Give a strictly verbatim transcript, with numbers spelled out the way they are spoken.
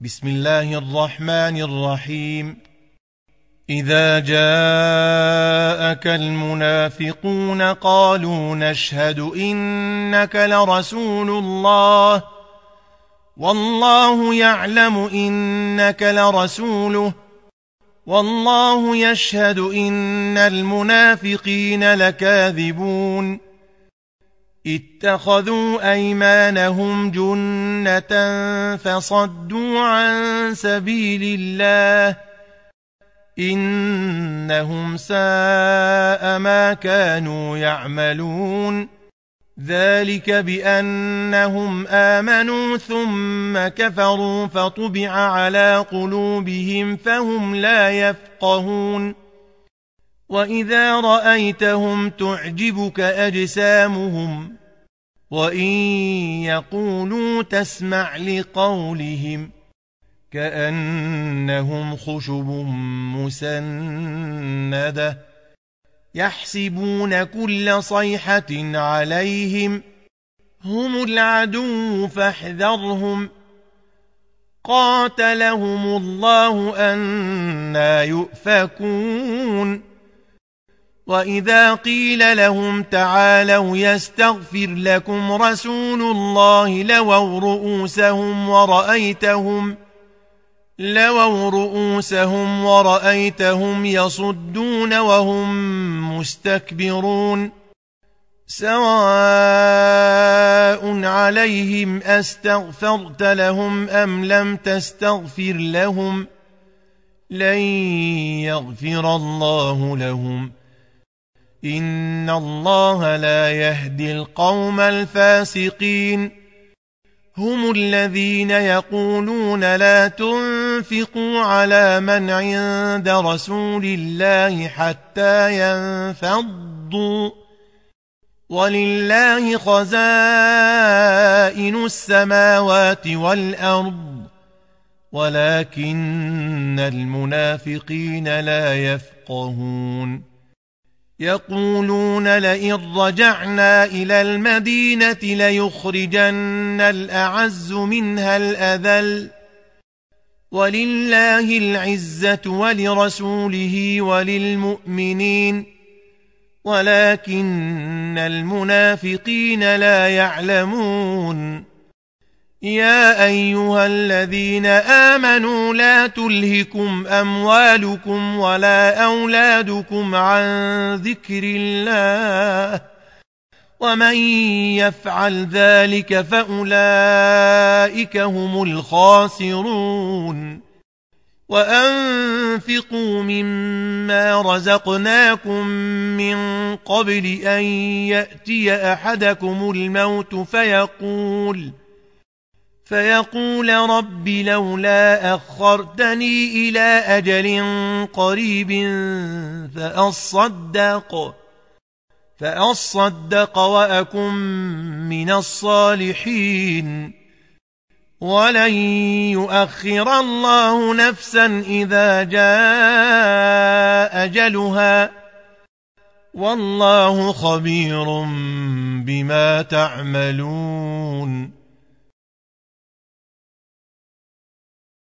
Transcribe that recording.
بسم الله الرحمن الرحيم. إذا جاءك المنافقون قالوا نشهد إنك لرسول الله والله يعلم إنك لرسوله والله يشهد إن المنافقين لكاذبون. اتخذوا أيمانهم جنة فصدوا عن سبيل الله إنهم ساء ما كانوا يعملون. ذلك بأنهم آمنوا ثم كفروا فطبع على قلوبهم فهم لا يفقهون. وإذا رأيتهم تعجبك أجسامهم وإن يقولوا تسمع لقولهم كأنهم خشب مسندة يحسبون كل صيحة عليهم هم العدو فاحذرهم قاتلهم الله أنى يؤفكون. وإذا قيل لهم تعالوا يستغفر لكم رسول الله لووا رؤوسهم ورأيتهم لووا رؤوسهم ورأيتهم يصدون وهم مستكبرون. سواء عليهم أستغفرت لهم أم لم تستغفر لهم لن يغفر الله لهم إن الله لا يهدي القوم الفاسقين. هم الذين يقولون لا تنفقوا على من عند رسول الله حتى ينفضوا ولله خزائن السماوات والأرض ولكن المنافقين لا يفقهون. يقولون لئن رجعنا إلى المدينة ليخرجن الأعز منها الأذل ولله العزة ولرسوله وللمؤمنين ولكن المنافقين لا يعلمون. يا أيها الذين آمنوا لا تلهكم أموالكم ولا أولادكم عن ذكر الله ومن يفعل ذلك فأولئك هم الخاسرون. وأنفقوا مما رزقناكم من قبل أن يأتي أحدكم الموت فيقول فيقول رب لولا أخرتني إلى أجل قريب فأصدق فأصدق وأكن من الصالحين ولن يؤخر الله نفسا إذا جاء أجلها والله خبير بما تعملون.